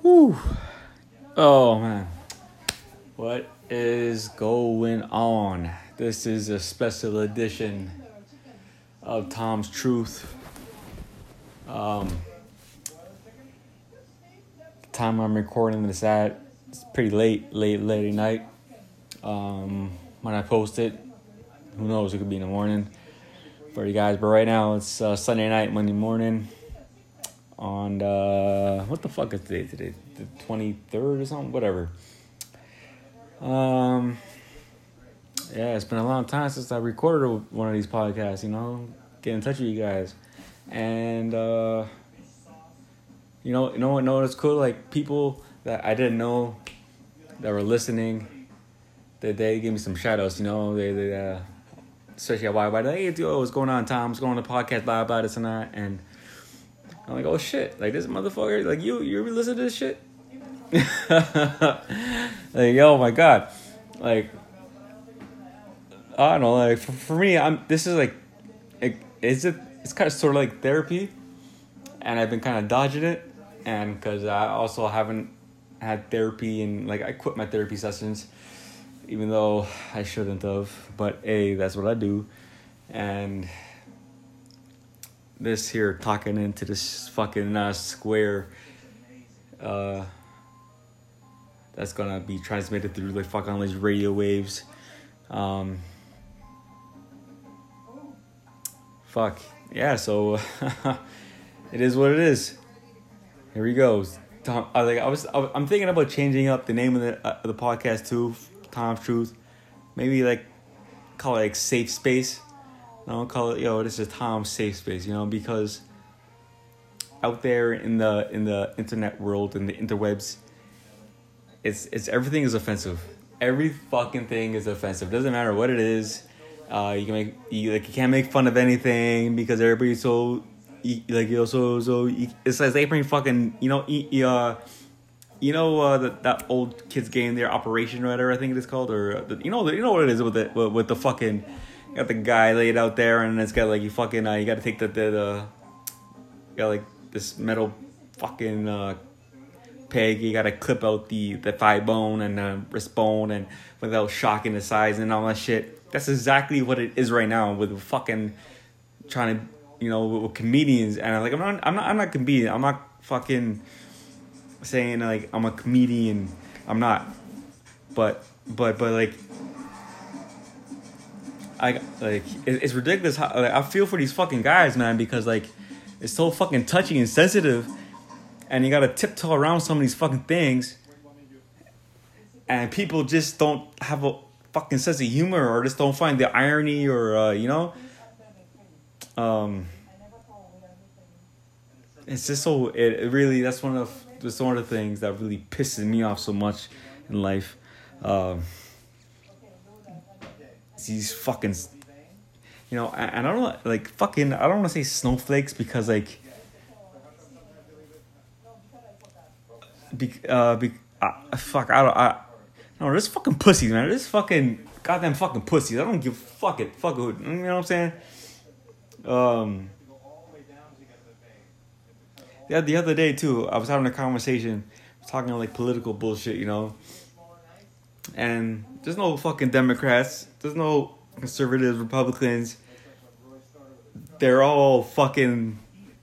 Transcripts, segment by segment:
Whew. Oh man, what is going on? This is a special edition of Tom's Truth. The time I'm recording this at, it's pretty late at night. When I post it, who knows? It could be in the morning for you guys. But right now, it's Sunday night, Monday morning. On what the fuck is today? The 23rd or something? Whatever. Yeah, it's been a long time since I recorded one of these podcasts, get in touch with you guys. And you know what's cool? Like, people that I didn't know that were listening, they gave me some shout outs, they especially at YY, hey dude, what's going on, Tom? What's going on the podcast, blah blah this and that. And I'm like, oh shit, like this motherfucker, like you listen to this shit? Like, oh my god. Like, I don't know, like for me, this is like, it's kind of sort of like therapy, and I've been kind of dodging it, and because I also haven't had therapy, and like I quit my therapy sessions, even though I shouldn't have, but hey, that's what I do. And this here talking into this fucking square that's gonna be transmitted through like fucking all these radio waves. Fuck yeah, so it is what it is. Here we go. I'm thinking about changing up the name of the podcast to Tom's Truth. Maybe like call it like Safe Space. I'll call it, this is Tom's Safe Space, because out there in the internet world and the interwebs, it's everything is offensive. Every fucking thing is offensive. Doesn't matter what it is. You can't make fun of anything because everybody's so it's like they bring fucking that old kids game there, Operation or whatever I think it is called, or you know what it is with the fucking. You got the guy laid out there, and it's got like you fucking you got to take you got like this metal fucking peg. You got to clip out the thigh bone and the wrist bone, and without shocking the size and all that shit. That's exactly what it is right now with fucking trying to with comedians. And I'm not a comedian. I'm not fucking saying like I'm a comedian. I'm not. But like. It's ridiculous how I feel for these fucking guys, man, because like it's so fucking touchy and sensitive, and you gotta tiptoe around some of these fucking things, and people just don't have a fucking sense of humor, or just don't find the irony, or it's just so it really that's one of the things that really pisses me off so much in life. These fucking, and I don't know, like fucking, I don't want to say snowflakes because like, fuck, no, this fucking pussies, man. This fucking goddamn fucking pussies. I don't give fuck it, you know what I'm saying? The other day too, I was having a conversation, talking like political bullshit, and there's no fucking Democrats. There's no conservatives, Republicans. They're all fucking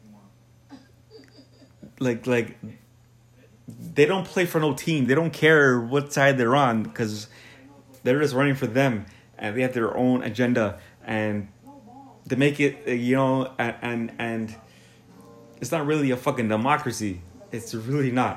like they don't play for no team. They don't care what side they're on because they're just running for them, and they have their own agenda, and they make it and it's not really a fucking democracy. It's really not.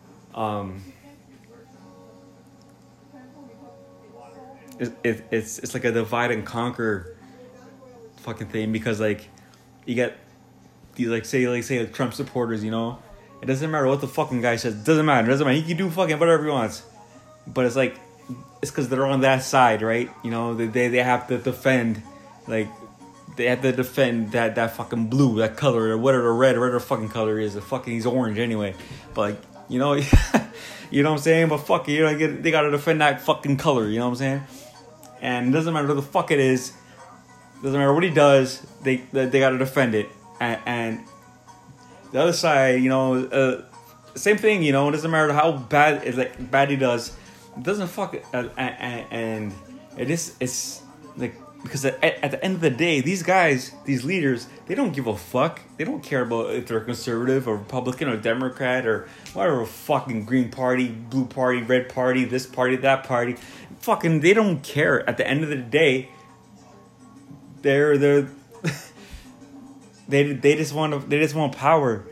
It's like a divide and conquer fucking thing, because like you get these like say Trump supporters, it doesn't matter what the fucking guy says. It doesn't matter. He can do fucking whatever he wants, but it's like it's because they're on that side, right? They have to defend, like they have to defend that fucking blue, that color, or whatever, red, whatever fucking color is. He's orange anyway, but like you know what I'm saying? But fuck it, they gotta defend that fucking color, you know what I'm saying? And it doesn't matter what the fuck it is. Doesn't matter what he does. They gotta defend it. And the other side, same thing, you know. It doesn't matter how bad he does. It doesn't fuck and it's like, because at the end of the day, these guys, these leaders, they don't give a fuck. They don't care about if they're conservative or Republican or Democrat or whatever fucking Green Party, Blue Party, Red Party, this party, that party. Fucking, they don't care. At the end of the day, they're they just want power.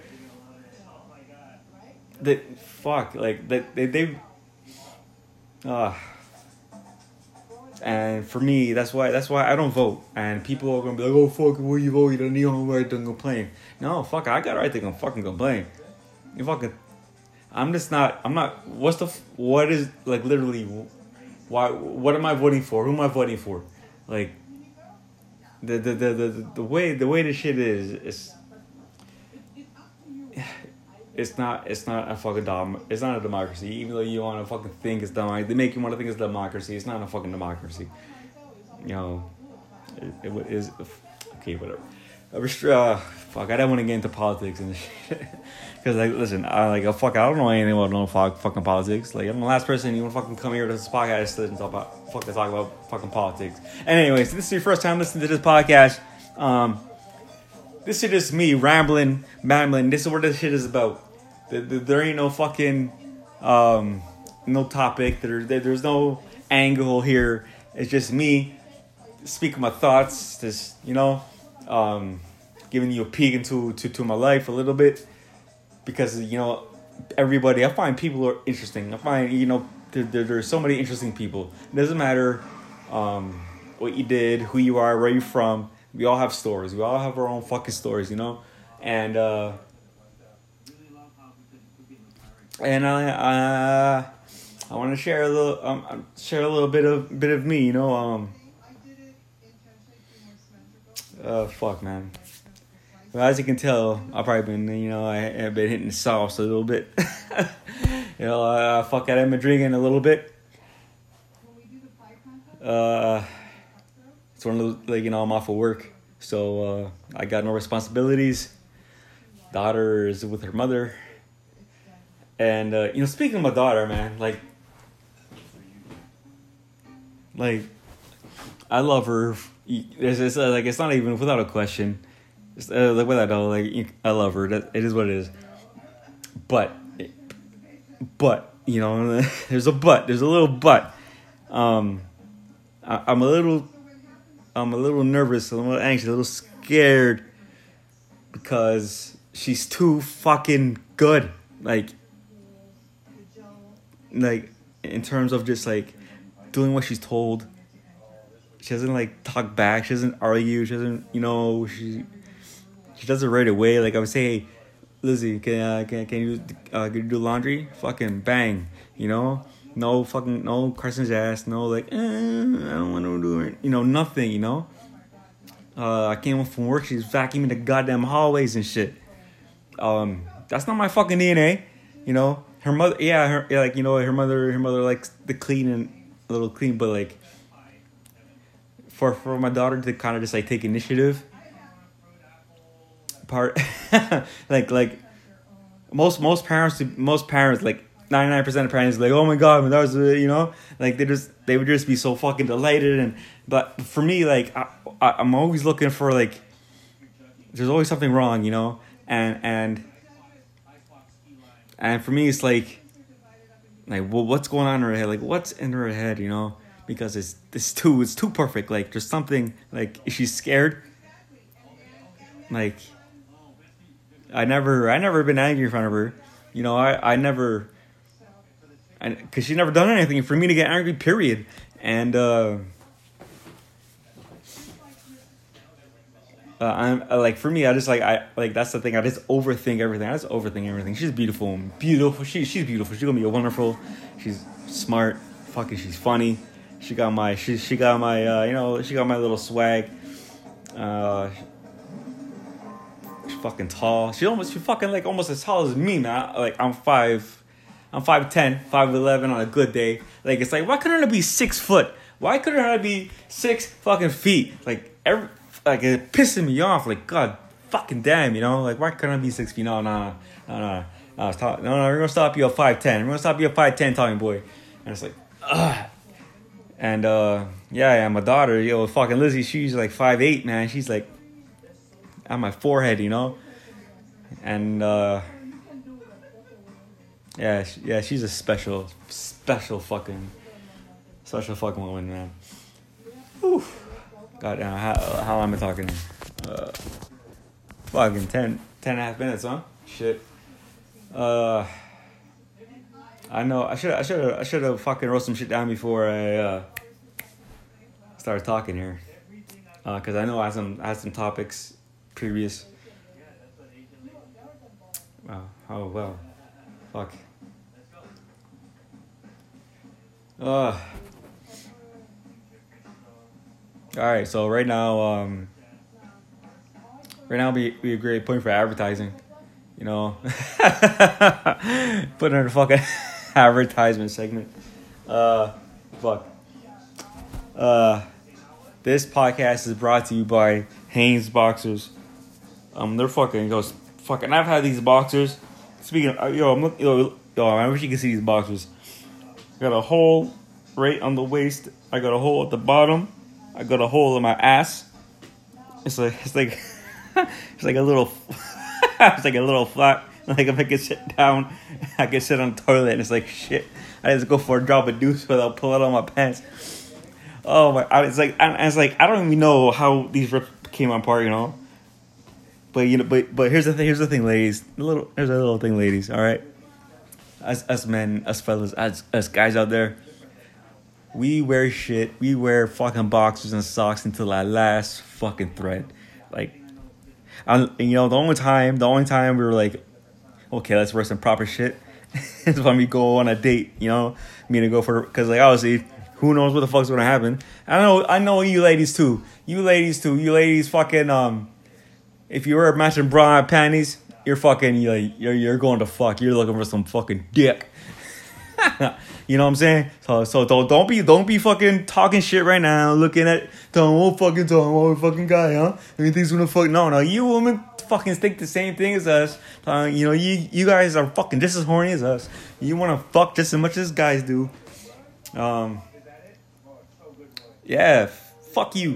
And for me, that's why I don't vote. And people are gonna be like, "Oh fuck, where you vote? You don't need no right to complain." No, fuck, I got a right to fucking complain. You fucking, I'm not. What is like literally? Why? What am I voting for? Who am I voting for? Like, the way this shit is. It's not a fucking it's not a democracy. Even though you want to fucking think it's democracy, they make you want to think it's democracy. It's not a fucking democracy. You know, it is okay. Whatever. Fuck. I don't want to get into politics and shit. Because like, listen, I don't know anything about no fucking politics. Like, I'm the last person you want to fucking come here to this podcast and talk about fucking politics. And anyways, this is your first time listening to this podcast. This is just me rambling. This is what this shit is about. There ain't no fucking no topic. There's no angle here. It's just me speaking my thoughts. Just, you know, giving you a peek into my life a little bit, because, you know, everybody. I find people are interesting. I find, you know, there's so many interesting people. It doesn't matter what you did, who you are, where you're from. We all have stories. We all have our own fucking stories, you know? And I want to share a little bit of me, you know? Fuck, man. Well, as you can tell, I've probably been, you know, I've been hitting the sauce a little bit. You know, I've been drinking a little bit. It's one of those, like, you know, I'm off of work, so I got no responsibilities. Daughter is with her mother. And, you know, speaking of my daughter, man, like, I love her. It's not even without a question. I love her. It is what it is. But, you know, there's a little but. I'm a little nervous, a little anxious, a little scared, because she's too fucking good. Like in terms of just like doing what she's told. She doesn't like talk back. She doesn't argue. She doesn't, you know, she does it right away. Like I would say, "Hey, Lizzie, can you do laundry?" Fucking bang, you know. No questions asked. No like, I don't want to do it. You know, nothing. You know. I came home from work. She's vacuuming the goddamn hallways and shit. That's not my fucking DNA. You know, her mother. Yeah, like, you know, her mother likes the clean and a little clean, but like for my daughter to kind of just like take initiative. like most parents like. 99% of parents like, "Oh my god, that was," you know, like they would just be so fucking delighted. But for me, like I'm always looking for, like, there's always something wrong, you know, and for me it's like well, what's going on in her head, like what's in her head, you know, because it's too perfect. Like there's something, like, is she scared? Like I never been angry in front of her, you know. I never. And because she's never done anything for me to get angry, period. And I'm like, for me, I just like that's the thing. I just overthink everything. She's beautiful. She's beautiful. She's gonna be wonderful. She's smart. Fucking, she's funny. She got my you know, she got my little swag. She's fucking tall. She's fucking like almost as tall as me, man. Like I'm 5'10", 5'11" on a good day. Like, it's like, why couldn't it be 6 foot? Why couldn't it be 6 fucking feet? Like, it pissing me off. Like, god fucking damn, you know? Like, why couldn't it be 6 feet? No. I was talking, no, we're gonna stop you at 5'10". We're gonna stop you at 5'10", Tommy boy. And it's like, ugh. And yeah, my daughter, fucking Lizzie, she's like 5'8", man. She's like on my forehead, And yeah, she's a special fucking woman, man. Whew. God damn, how am I talking? Fucking 10 and a half minutes, huh? Shit. I know I should have fucking wrote some shit down before I started talking here. Cause I know I had some topics previous. Wow. Oh well. Fuck. All right. So right now be a great point for advertising. Put in a fucking advertisement segment. Fuck. This podcast is brought to you by Hanes Boxers. They're fucking I've had these boxers. Speaking of, I wish you could see these boxers. I got a hole right on the waist. I got a hole at the bottom. I got a hole in my ass. It's like it's like a little it's like a little flat. Like if I could sit down, I could sit on the toilet and it's like shit. I just go for a drop of deuce without pulling on my pants. Oh my! It's like I don't even know how these rips came apart, But but here's the thing, ladies. Here's a little thing, ladies. All right, us men, us fellas, us guys out there. We wear shit. We wear fucking boxers and socks until that last fucking thread. Like, the only time we were like, okay, let's wear some proper shit. is when we go on a date. Me to go because like obviously, who knows what the fuck's gonna happen. I know you ladies too. You ladies fucking if you wear matching bra and panties, you're fucking you're going to fuck. You're looking for some fucking dick. You know what I'm saying? So don't be fucking talking shit right now. Looking at Tom fucking guy, huh? Everything's gonna fuck. No, you women fucking think the same thing as us. You guys are fucking just as horny as us. You wanna fuck just as much as guys do. Yeah, fuck you.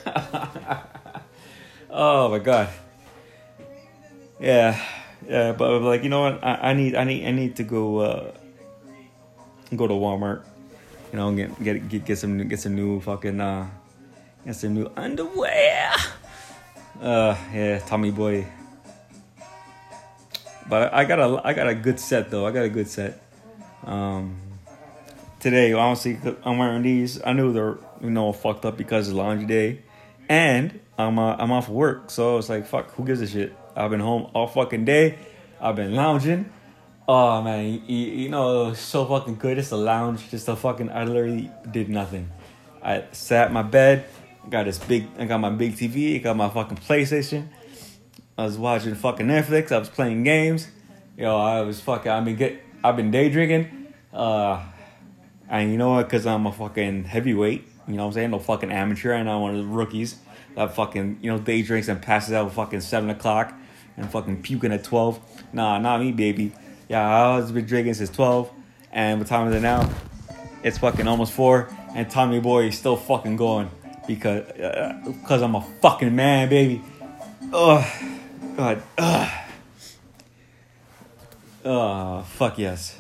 Oh my god. Yeah, but like, you know what? I need to go to Walmart. Get some new fucking get some new underwear. Yeah, Tommy boy. But I got a good set though. I got a good set. Today, honestly, I'm wearing these. I knew they're fucked up because it's laundry day, and I'm off work, so it's like fuck. Who gives a shit? I've been home all fucking day. I've been lounging. Oh man, it's so fucking good. Just a lounge, I literally did nothing. I sat in my bed. I got my big TV. I got my fucking PlayStation. I was watching fucking Netflix. I was playing games. I've been day drinking. And you know what? Because I'm a fucking heavyweight. You know what I'm saying? No fucking amateur. I'm not one of the rookies that fucking, day drinks and passes out at fucking 7 o'clock and fucking puking at 12. Nah, not me, baby. Yeah, I've been drinking since 12. And what time is it now? It's fucking almost 4. And Tommy boy is still fucking going. Because I'm a fucking man, baby. Ugh. God. Ugh. Fuck yes.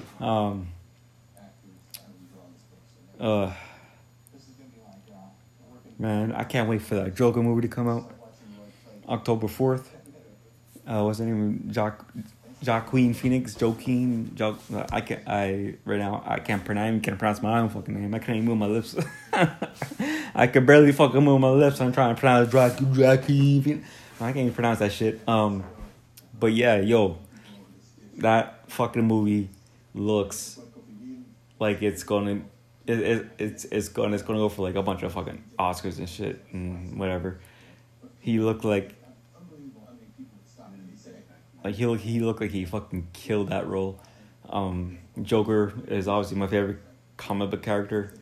Man, I can't wait for that Joker movie to come out. October 4th. What's the name? Joaquin Phoenix. I can't pronounce my own fucking name. I can't even move my lips. I can barely fucking move my lips. I'm trying to pronounce Joaquin Phoenix. I can't even pronounce that shit. But yeah, that fucking movie looks like it's gonna go for like a bunch of fucking Oscars and shit and whatever. He looked like he looked like he fucking killed that role. Joker is obviously my favorite comic book character.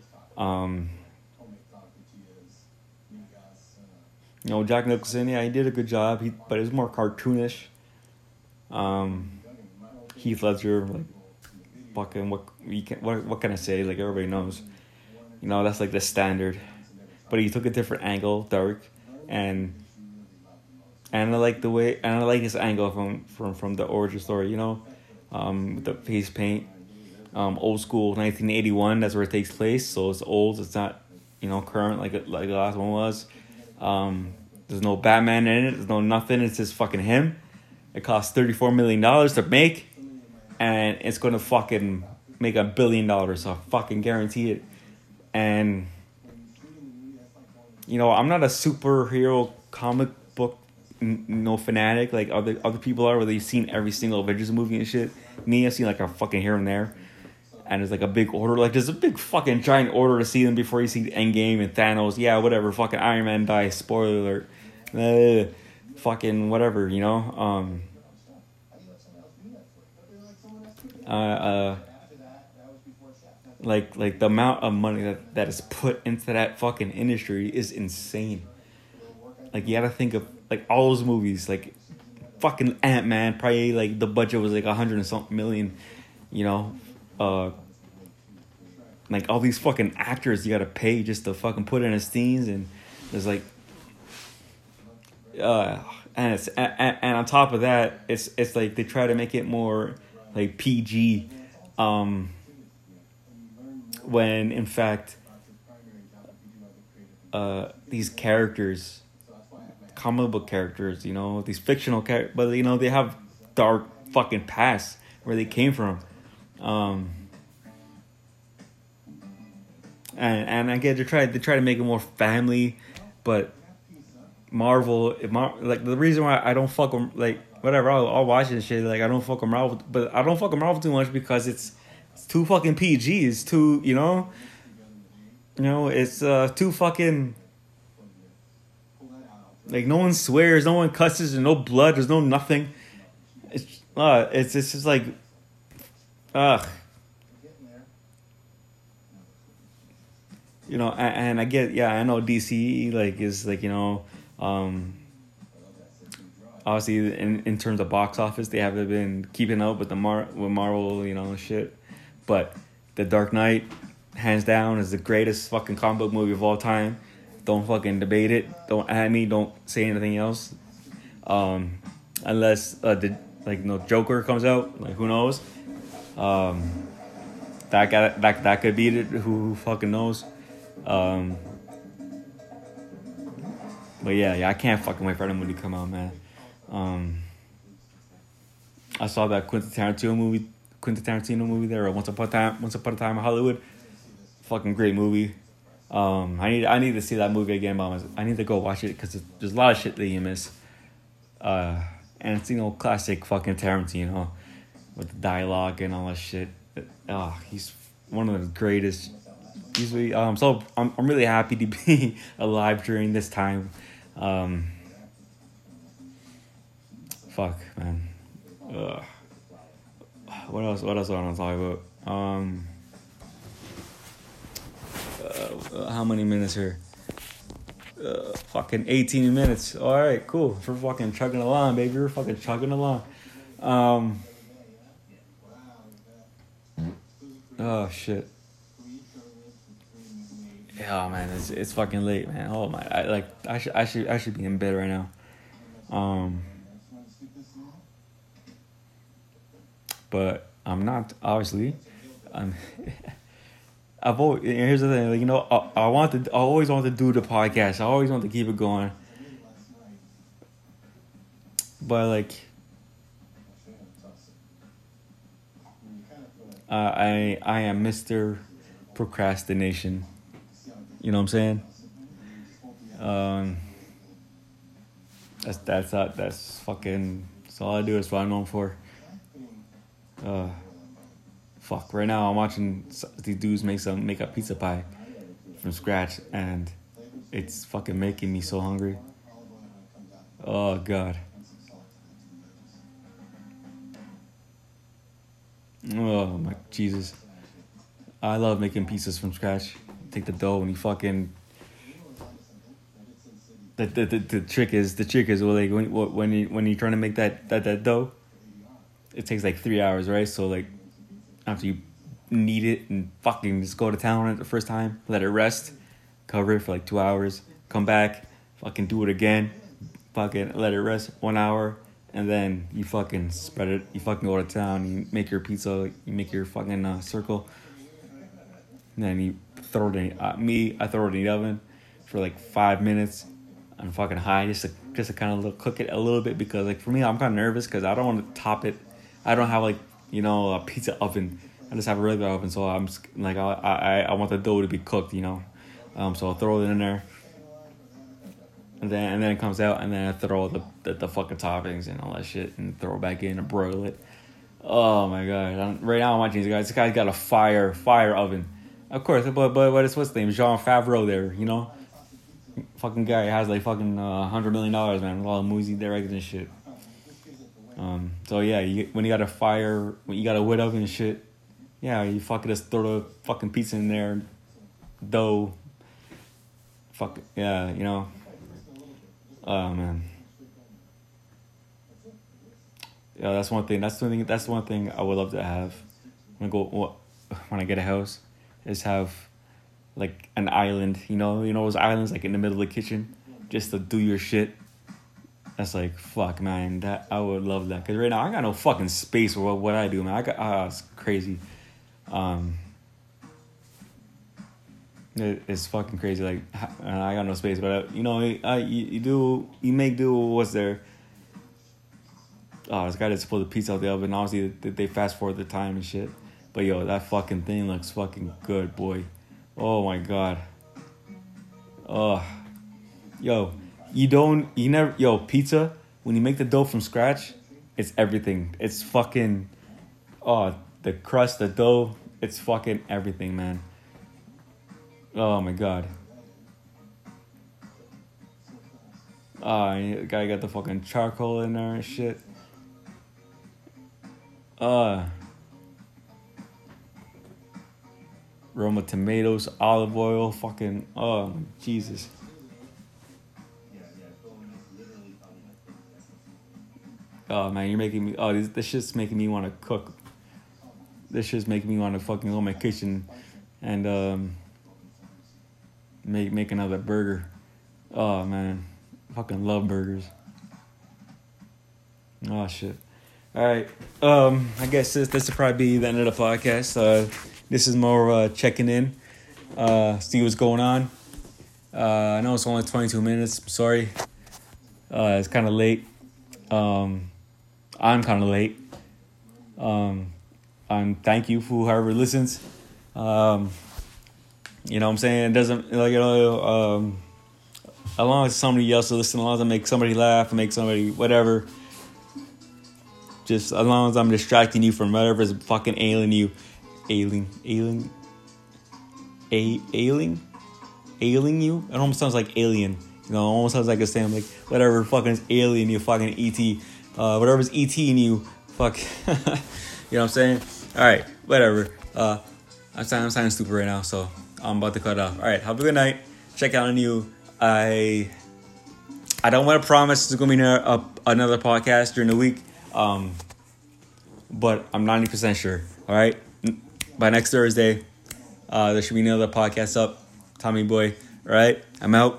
Jack Nicholson, yeah, he did a good job. But it was more cartoonish. Heath Ledger, like fucking what can I say? Like everybody knows, that's like the standard. But he took a different angle, dark, and I like the way, and I like his angle from the origin story. The face paint, old school 1981. That's where it takes place. So it's old. It's not current like the last one was. There's no Batman in it. There's no nothing. It's just fucking him. It cost $34 million to make, and it's gonna fucking make $1 billion. So I fucking guarantee it. And I'm not a superhero comic book fanatic like other people are, where they've seen every single Avengers movie and shit. Me, I've seen like a fucking here and there, and there's like a big order. Like there's a big fucking giant order to see them before you see the Endgame and Thanos. Yeah, whatever. Fucking Iron Man dies. Spoiler alert. Fucking whatever. Like the amount of money that is put into that fucking industry is insane. Like you gotta think of like all those movies, like fucking Ant-Man, probably like the budget was like 100 and something million, like all these fucking actors you gotta pay just to fucking put in his scenes, and there's like and on top of that, it's like they try to make it more like PG, when in fact these characters, comic book characters, these fictional characters, but they have dark fucking past where they came from, and I get they try to make it more family, but Marvel, like the reason why I don't fuck them, like whatever, I'll watch this shit, like I don't fuck with Marvel, but I don't fuck with Marvel too much because it's too fucking PG, it's too it's too fucking, like no one swears, no one cusses, there's no blood, there's no nothing. It's just like, ugh. And I get, I know DC like is like obviously in terms of box office they haven't been keeping up with with Marvel shit, but The Dark Knight hands down is the greatest fucking comic book movie of all time. Don't fucking debate it. Don't at me. Don't say anything else. Unless Joker comes out. Like who knows? That could beat it. Who fucking knows? But yeah, I can't fucking wait for that movie to come out, man. I saw that Quentin Tarantino movie there, Once Upon a Time in Hollywood. Fucking great movie. I need to see that movie again, but I need to go watch it because there's a lot of shit that you miss. And it's classic fucking Tarantino with the dialogue and all that shit. He's one of the greatest. I'm really happy to be alive during this time. Fuck, man. What else I want to talk about? How many minutes here? Fucking 18 minutes. All right, cool. We're fucking chugging along, baby. We're fucking chugging along. Oh shit. Yeah, man, it's fucking late, man. Oh my, I should be in bed right now. But I'm not, obviously. Here's the thing, I always want to do the podcast. I always want to keep it going. But I am Mr. Procrastination. You know what I'm saying? That's fucking, that's all I do. That's what I'm known for. Fuck, right now I'm watching these dudes make a pizza pie from scratch, and it's fucking making me so hungry. Oh god. Oh my Jesus. I love making pizzas from scratch. Take the dough and you fucking, the trick is when you're trying to make that dough, it takes like 3 hours, right? So like after you knead it and fucking just go to town on it the first time, let it rest, cover it for like 2 hours, come back, fucking do it again, fucking let it rest 1 hour, and then you fucking spread it. You fucking go to town, you make your pizza, you make your fucking circle, and then you throw it in. I throw it in the oven for like 5 minutes on fucking high, just to kind of cook it a little bit, because like for me, I'm kind of nervous because I don't want to top it. I don't have like, you know, a pizza oven. I just have a regular oven, so I'm like I want the dough to be cooked, you know. So I'll throw it in there, and then it comes out, and then I throw the fucking toppings and all that shit, and throw it back in and broil it. Oh my god! Right now I'm watching these guys. This guy's got a fire oven, of course. But it's what's his name? Jon Favreau there, you know. Fucking guy has like fucking $100 million, man, with all the movies he directed and shit. So yeah, when you got a fire, when you got a wood oven and shit, yeah, you fucking just throw the fucking pizza in there, dough. Fuck yeah, you know. Oh man. Yeah, that's one thing. That's the one thing I would love to have when I get a house, is have like an island, you know those islands like in the middle of the kitchen, just to do your shit. That's like, fuck, man, that I would love that, because right now I got no fucking space for what I do, man. It's crazy. It's fucking crazy. Like, I got no space, but you know, you make do with what's there. Oh, this guy just pulled the pizza out the oven. Obviously, they fast forward the time and shit. But yo, that fucking thing looks fucking good, boy. Oh my god. Oh, yo, pizza, when you make the dough from scratch, it's everything. It's fucking, the crust, the dough, it's fucking everything, man. Oh my god. The guy got the fucking charcoal in there and shit. Roma tomatoes, olive oil, fucking, Jesus. Oh man, you're making me, this shit's making me want to cook. This shit's making me want to fucking go in my kitchen and make another burger. Oh man, fucking love burgers. Oh shit. All right, I guess this will probably be the end of the podcast. This is more checking in, see what's going on. I know it's only 22 minutes. I'm sorry. It's kind of late. I'm kind of late. Thank you for whoever listens. You know what I'm saying? It doesn't, like, you know, as long as somebody else will listen, as long as I make somebody laugh and make somebody whatever, just as long as I'm distracting you from whatever's fucking ailing you. Ailing you? It almost sounds like alien. You know, it almost sounds like a saying, like, whatever fucking is alien you, fucking E.T. Whatever's E.T. in you, fuck. You know what I'm saying? Alright, whatever. I'm sounding stupid right now, so I'm about to cut it off. Alright, have a good night. Check out on you. I don't want to promise there's going to be another podcast during the week, but I'm 90% sure. Alright? By next Thursday, there should be another podcast up. Tommy Boy. Alright? I'm out.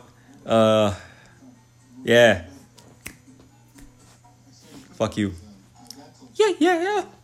Yeah. Fuck you. Yeah.